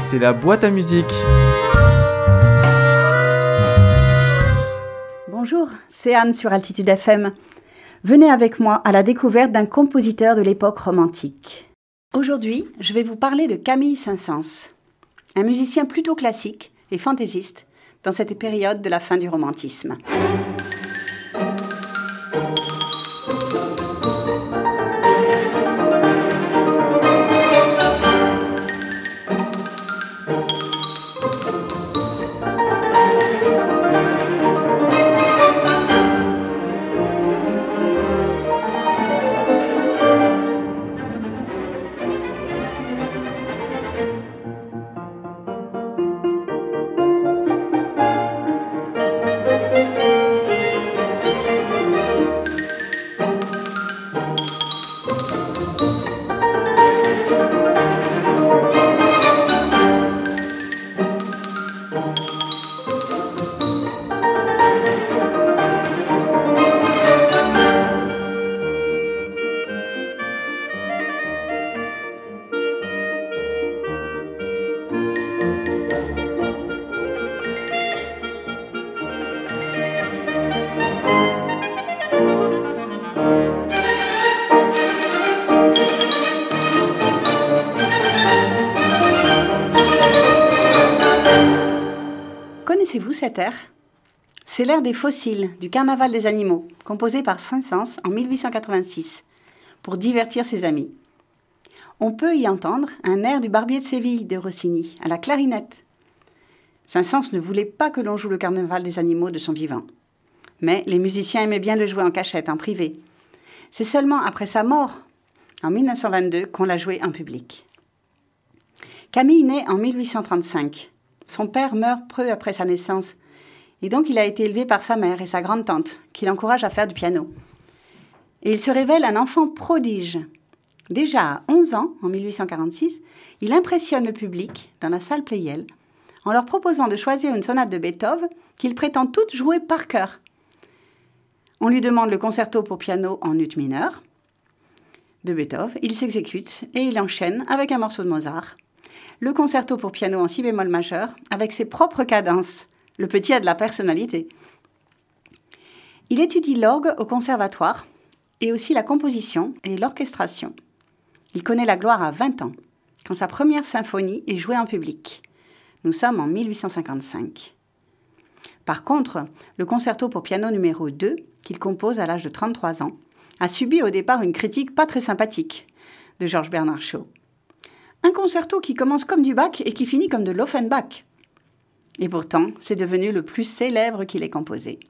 C'est la boîte à musique. Bonjour, c'est Anne sur Altitude FM. Venez avec moi à la découverte d'un compositeur de l'époque romantique. Aujourd'hui, je vais vous parler de Camille Saint-Saëns, un musicien plutôt classique et fantaisiste dans cette période de la fin du romantisme. Connaissez-vous cet air ? C'est l'air des fossiles du Carnaval des animaux, composé par Saint-Saëns en 1886, pour divertir ses amis. On peut y entendre un air du Barbier de Séville de Rossini, à la clarinette. Saint-Saëns ne voulait pas que l'on joue le Carnaval des animaux de son vivant. Mais les musiciens aimaient bien le jouer en cachette, en privé. C'est seulement après sa mort, en 1922, qu'on l'a joué en public. Camille naît en 1835. Son père meurt peu après sa naissance, et donc il a été élevé par sa mère et sa grande-tante, qui l'encouragent à faire du piano. Et il se révèle un enfant prodige. Déjà à 11 ans, en 1846, il impressionne le public dans la salle Pleyel en leur proposant de choisir une sonate de Beethoven qu'il prétend toutes jouer par cœur. On lui demande le concerto pour piano en ut mineur de Beethoven, il s'exécute et il enchaîne avec un morceau de Mozart. Le concerto pour piano en si bémol majeur, avec ses propres cadences. Le petit a de la personnalité. Il étudie l'orgue au conservatoire et aussi la composition et l'orchestration. Il connaît la gloire à 20 ans, quand sa première symphonie est jouée en public. Nous sommes en 1855. Par contre, le concerto pour piano numéro 2, qu'il compose à l'âge de 33 ans, a subi au départ une critique pas très sympathique de Georges Bernard Shaw. Un concerto qui commence comme du Bach et qui finit comme de l'Offenbach. Et pourtant, c'est devenu le plus célèbre qu'il ait composé.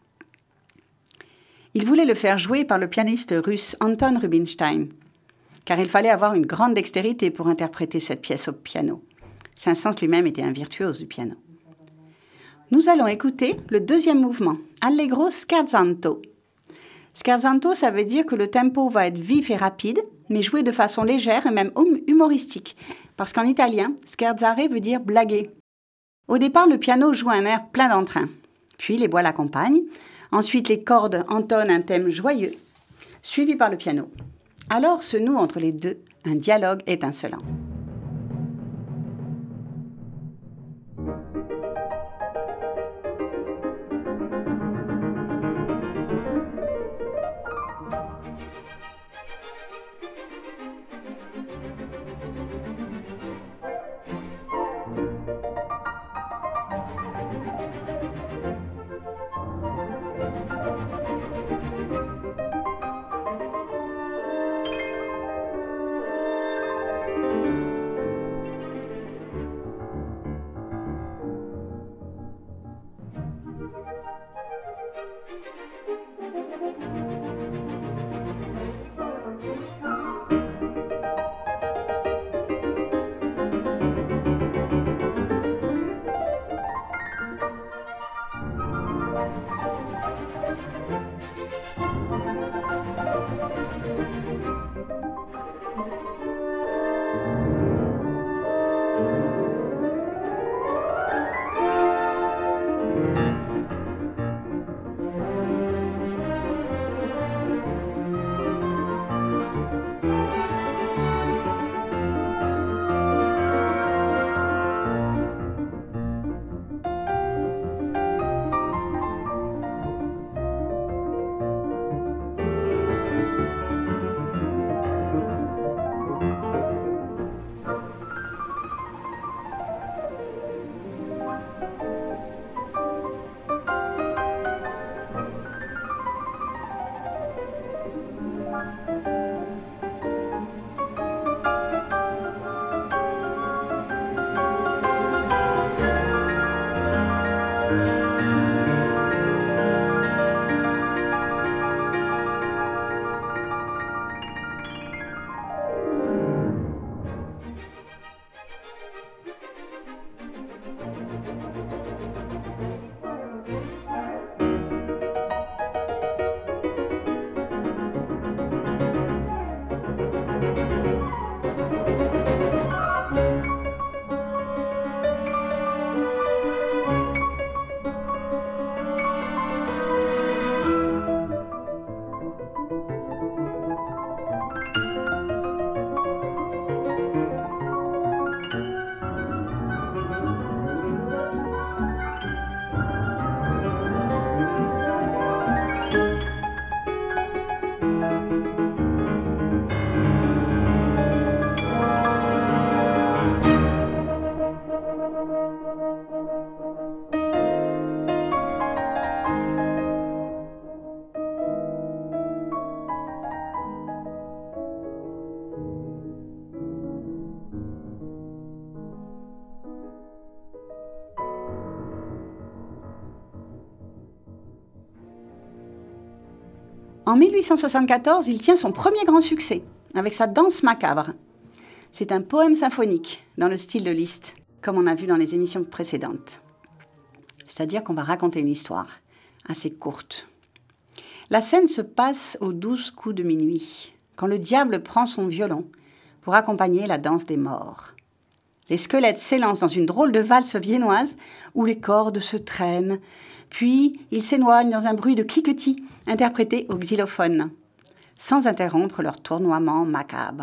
Il voulait le faire jouer par le pianiste russe Anton Rubinstein, car il fallait avoir une grande dextérité pour interpréter cette pièce au piano. Saint-Saëns lui-même était un virtuose du piano. Nous allons écouter le deuxième mouvement, Allegro scherzanto. Scherzanto, ça veut dire que le tempo va être vif et rapide, mais joué de façon légère et même humoristique, parce qu'en italien, scherzare veut dire blaguer. Au départ, le piano joue un air plein d'entrain, puis les bois l'accompagnent, ensuite les cordes entonnent un thème joyeux, suivi par le piano. Alors se noue entre les deux un dialogue étincelant. En 1874, il tient son premier grand succès avec sa Danse macabre. C'est un poème symphonique dans le style de Liszt, comme on a vu dans les émissions précédentes. C'est-à-dire qu'on va raconter une histoire assez courte. La scène se passe aux 12 coups de minuit, quand le diable prend son violon pour accompagner la danse des morts. Les squelettes s'élancent dans une drôle de valse viennoise où les cordes se traînent, puis ils s'éloignent dans un bruit de cliquetis interprété au xylophone, sans interrompre leur tournoiement macabre.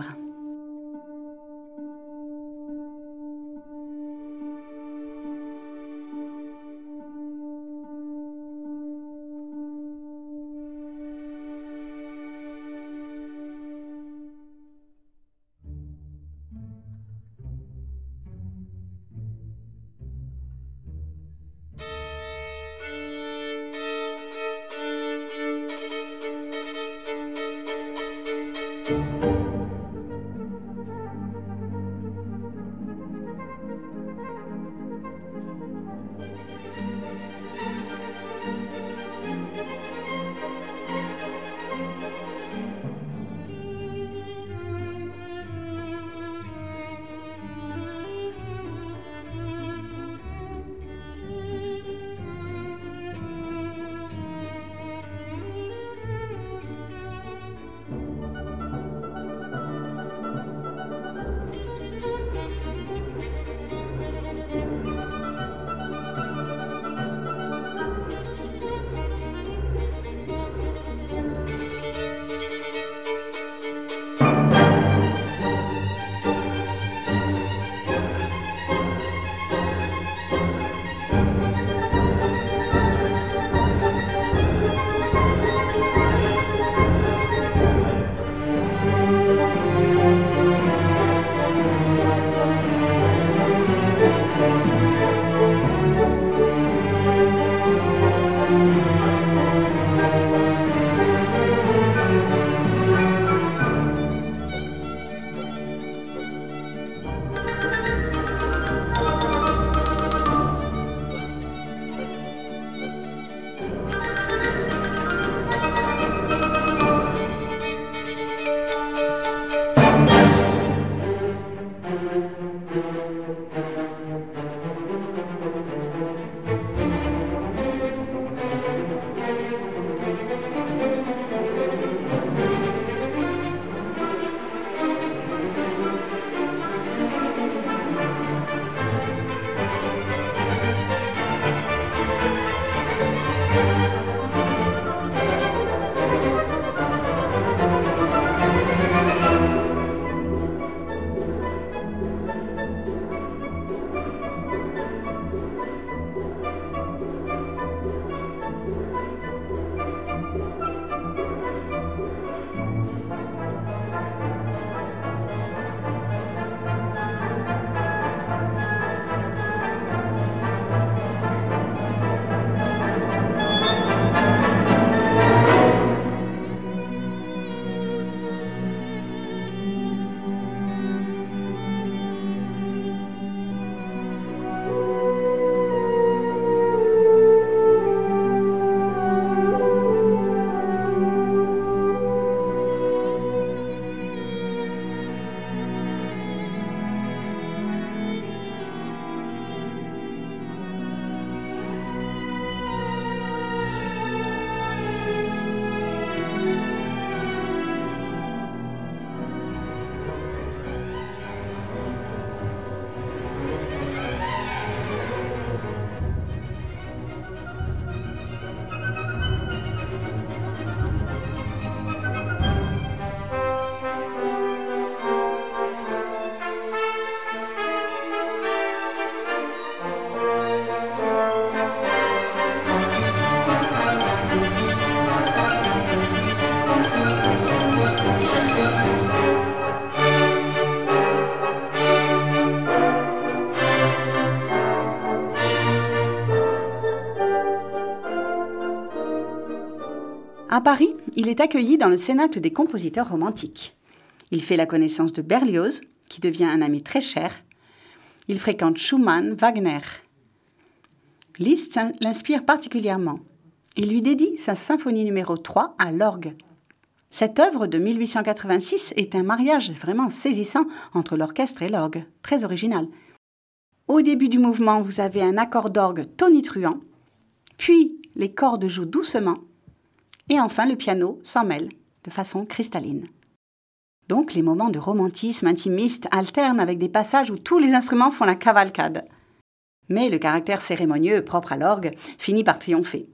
À Paris, il est accueilli dans le Cénacle des compositeurs romantiques. Il fait la connaissance de Berlioz, qui devient un ami très cher. Il fréquente Schumann, Wagner. Liszt l'inspire particulièrement. Il lui dédie sa symphonie numéro 3 à l'orgue, Cette œuvre de 1886 est un mariage vraiment saisissant entre l'orchestre et l'orgue, très original. Au début du mouvement, vous avez un accord d'orgue tonitruant, puis les cordes jouent doucement, et enfin le piano s'en mêle de façon cristalline. Donc les moments de romantisme intimiste alternent avec des passages où tous les instruments font la cavalcade. Mais le caractère cérémonieux propre à l'orgue finit par triompher.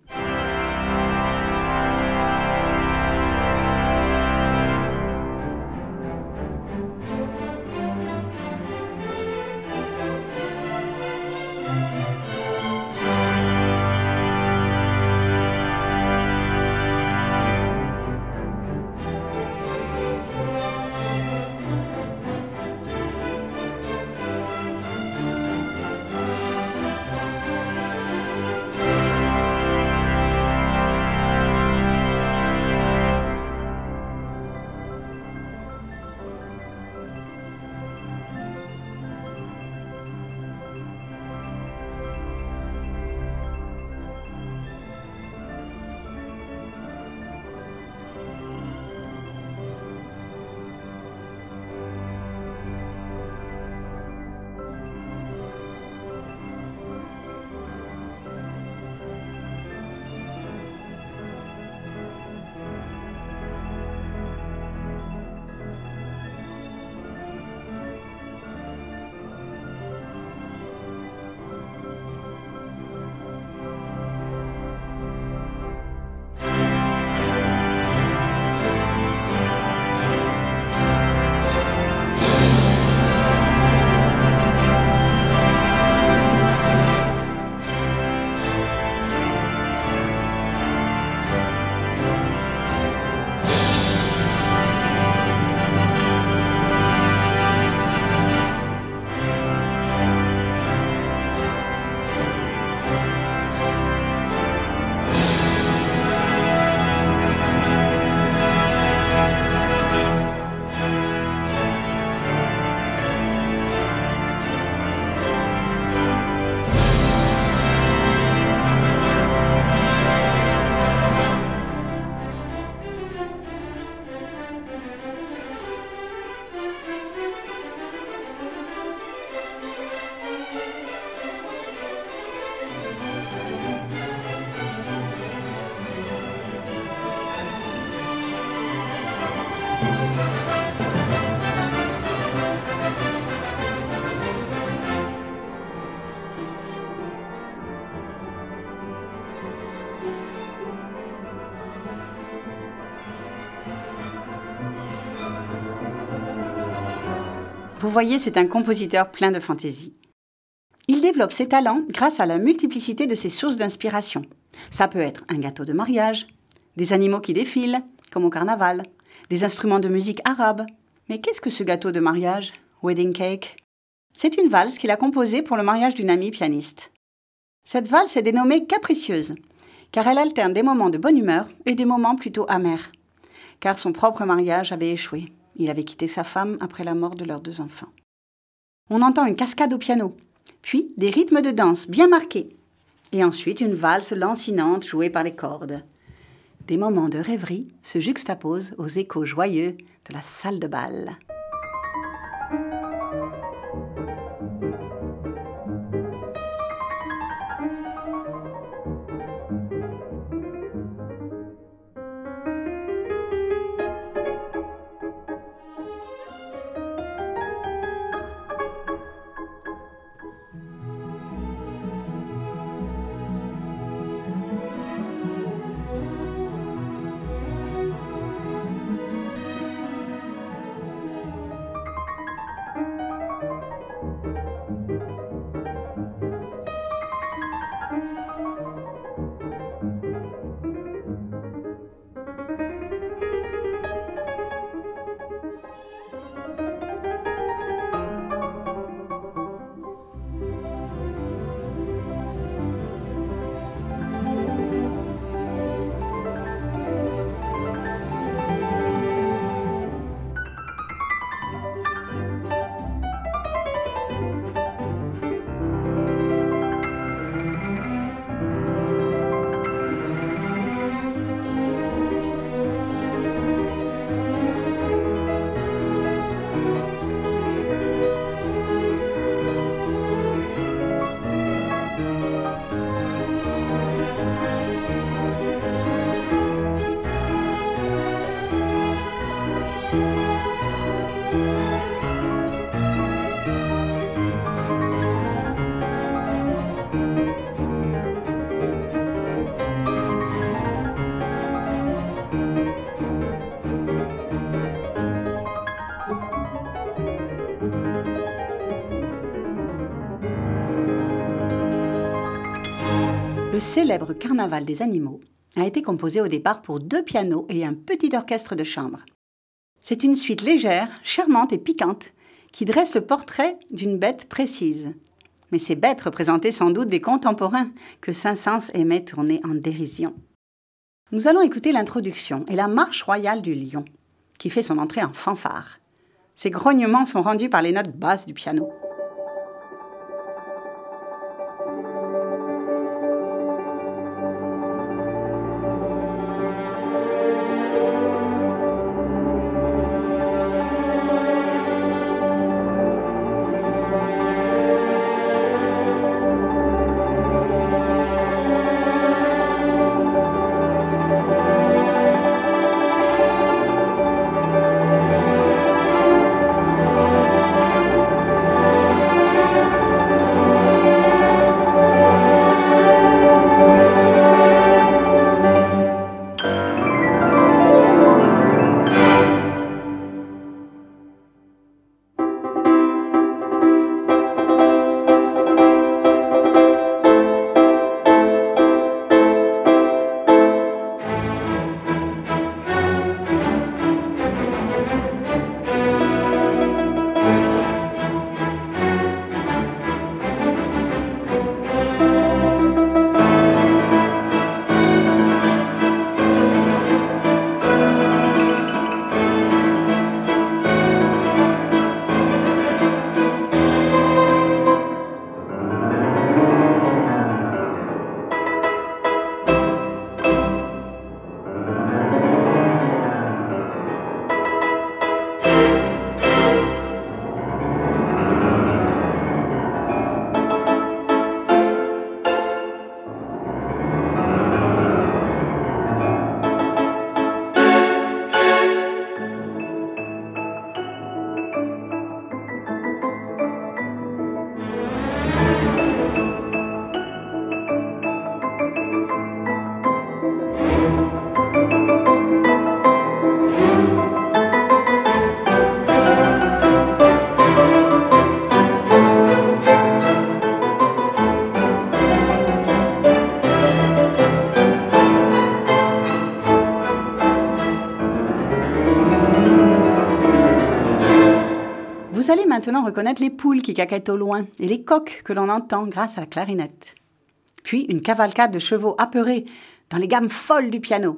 Vous voyez, c'est un compositeur plein de fantaisie. Il développe ses talents grâce à la multiplicité de ses sources d'inspiration. Ça peut être un gâteau de mariage, des animaux qui défilent, comme au carnaval, des instruments de musique arabe. Mais qu'est-ce que ce gâteau de mariage, wedding cake? C'est une valse qu'il a composée pour le mariage d'une amie pianiste. Cette valse est dénommée capricieuse, car elle alterne des moments de bonne humeur et des moments plutôt amers, car son propre mariage avait échoué. Il avait quitté sa femme après la mort de leurs 2 enfants. On entend une cascade au piano, puis des rythmes de danse bien marqués, et ensuite une valse lancinante jouée par les cordes. Des moments de rêverie se juxtaposent aux échos joyeux de la salle de bal. Le célèbre Carnaval des animaux a été composé au départ pour 2 pianos et un petit orchestre de chambre. C'est une suite légère, charmante et piquante qui dresse le portrait d'une bête précise. Mais ces bêtes représentaient sans doute des contemporains que Saint-Saëns aimait tourner en dérision. Nous allons écouter l'introduction et la marche royale du lion, qui fait son entrée en fanfare. Ces grognements sont rendus par les notes basses du piano. Vous allez maintenant reconnaître les poules qui caquettent au loin et les coqs que l'on entend grâce à la clarinette. Puis une cavalcade de chevaux apeurés dans les gammes folles du piano.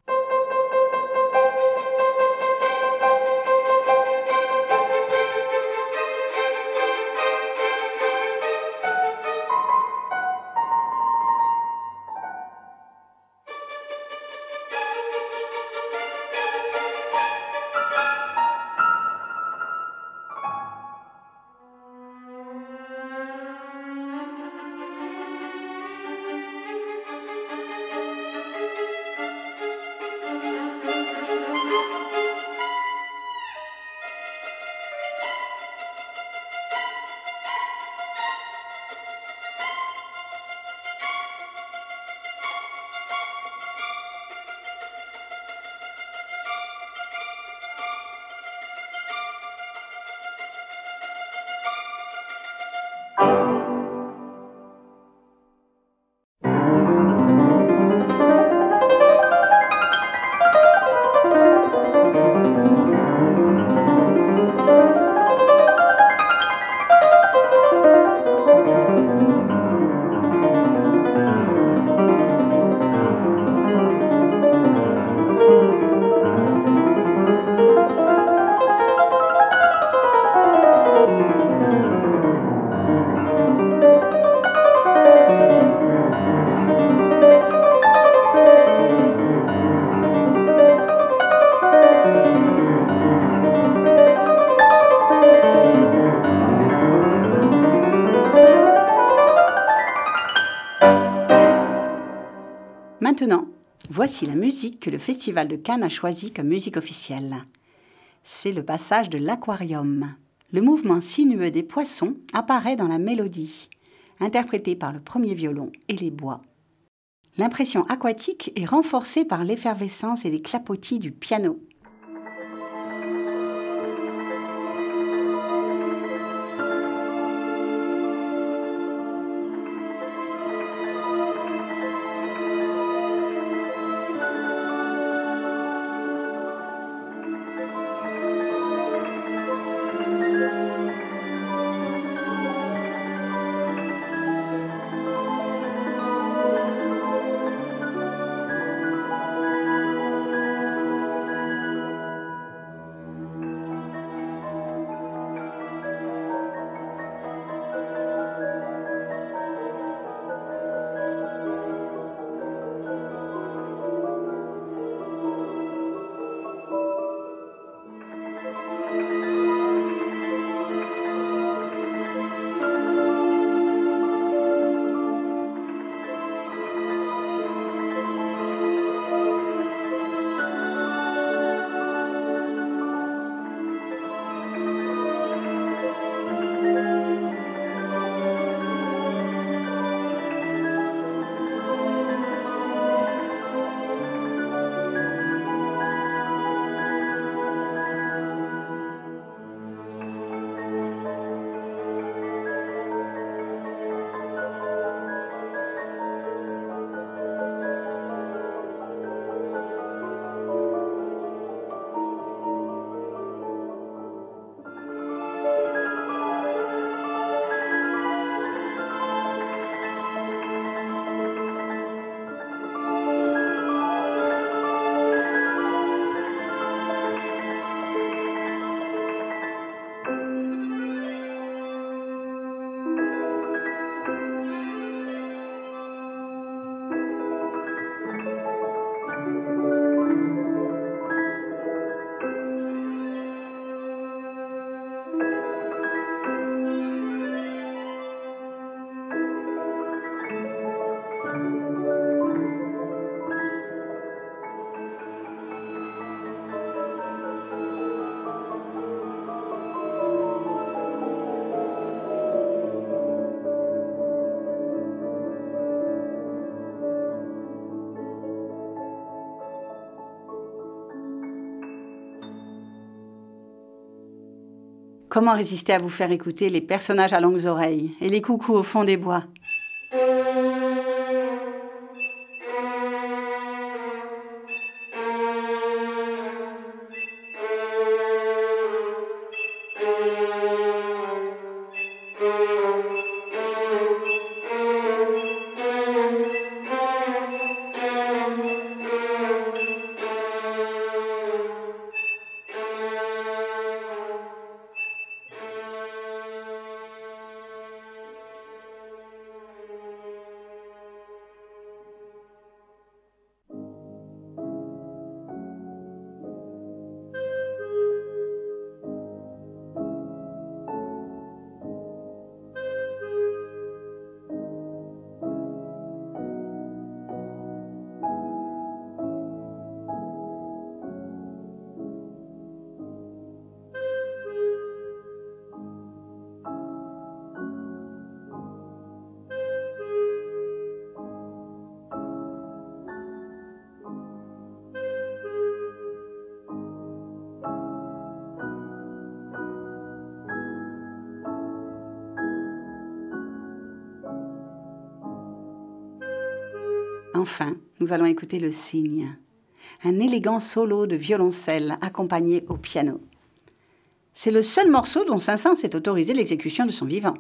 Maintenant, voici la musique que le Festival de Cannes a choisie comme musique officielle. C'est le passage de l'aquarium. Le mouvement sinueux des poissons apparaît dans la mélodie, interprétée par le premier violon et les bois. L'impression aquatique est renforcée par l'effervescence et les clapotis du piano. Comment résister à vous faire écouter les personnages à longues oreilles et les coucous au fond des bois ? Enfin, nous allons écouter le cygne, un élégant solo de violoncelle accompagné au piano. C'est le seul morceau dont Saint-Saëns s'est autorisé l'exécution de son vivant.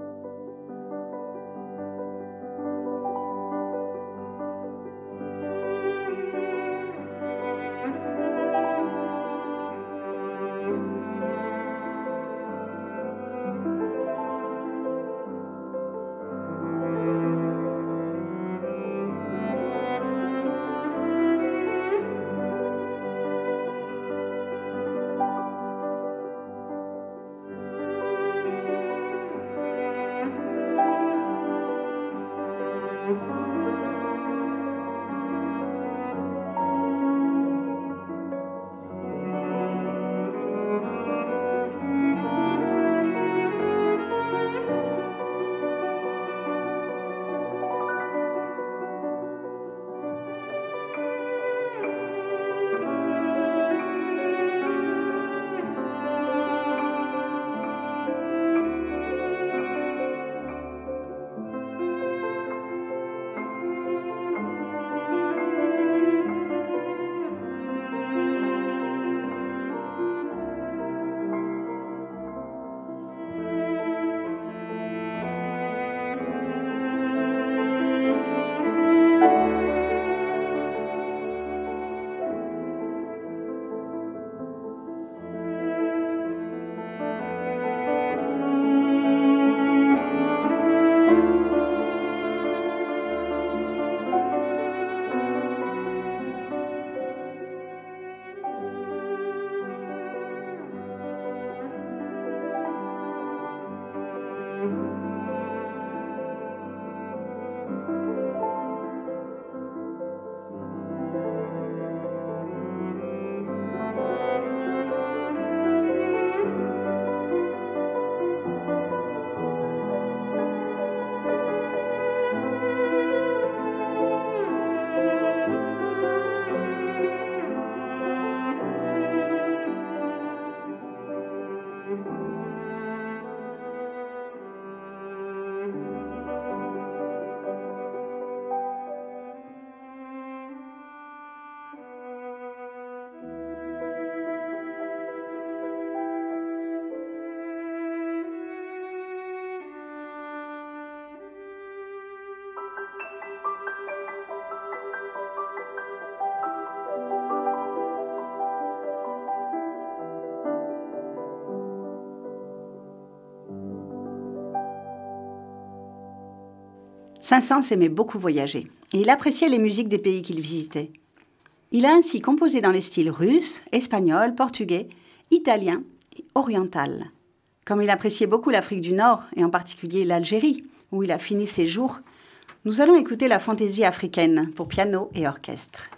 Saint-Saëns aimait beaucoup voyager et il appréciait les musiques des pays qu'il visitait. Il a ainsi composé dans les styles russe, espagnol, portugais, italien et oriental. Comme il appréciait beaucoup l'Afrique du Nord et en particulier l'Algérie, où il a fini ses jours, nous allons écouter la fantaisie africaine pour piano et orchestre.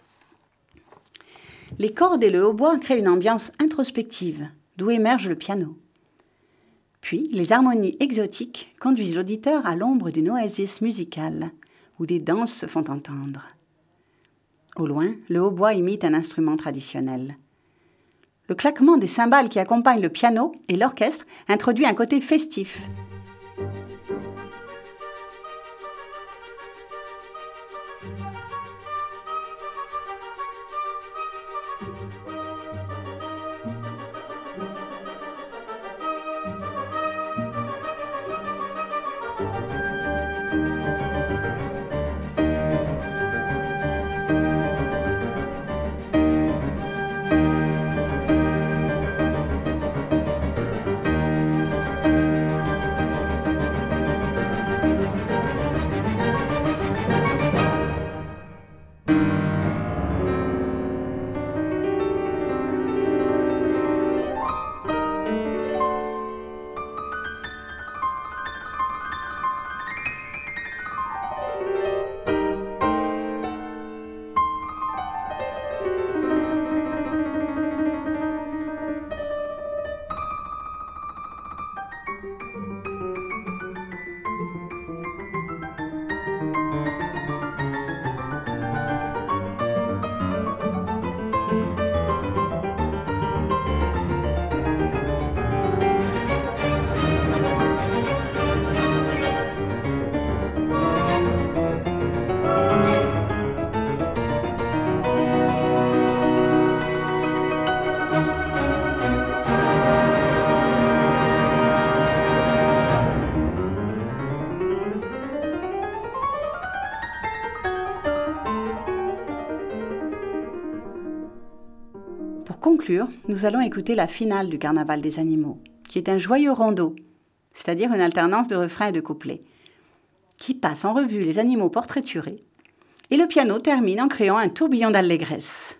Les cordes et le hautbois créent une ambiance introspective, d'où émerge le piano. Puis, les harmonies exotiques conduisent l'auditeur à l'ombre d'une oasis musicale, où des danses se font entendre. Au loin, le hautbois imite un instrument traditionnel. Le claquement des cymbales qui accompagnent le piano et l'orchestre introduit un côté festif. Pour conclure, nous allons écouter la finale du Carnaval des animaux, qui est un joyeux rondeau, c'est-à-dire une alternance de refrains et de couplets, qui passe en revue les animaux portraiturés, et le piano termine en créant un tourbillon d'allégresse.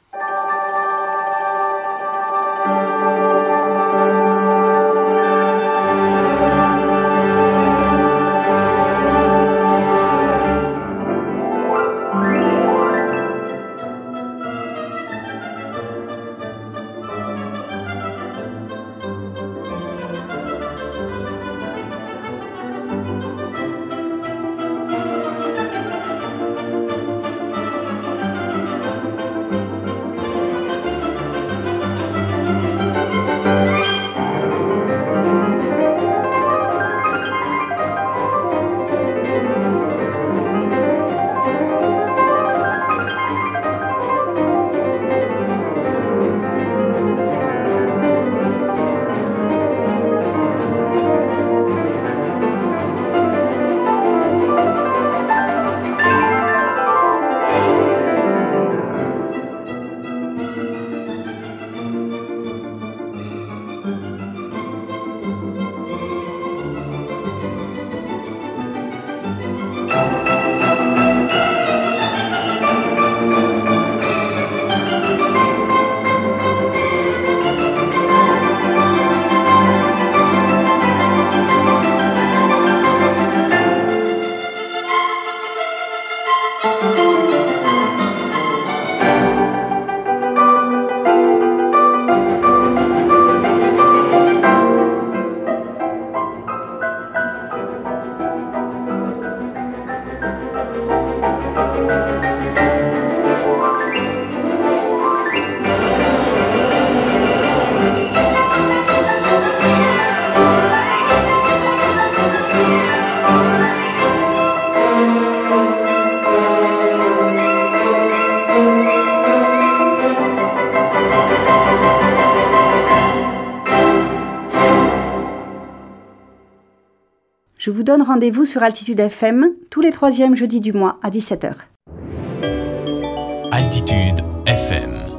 Je vous donne rendez-vous sur Altitude FM tous les 3e jeudis du mois à 17h. Altitude FM.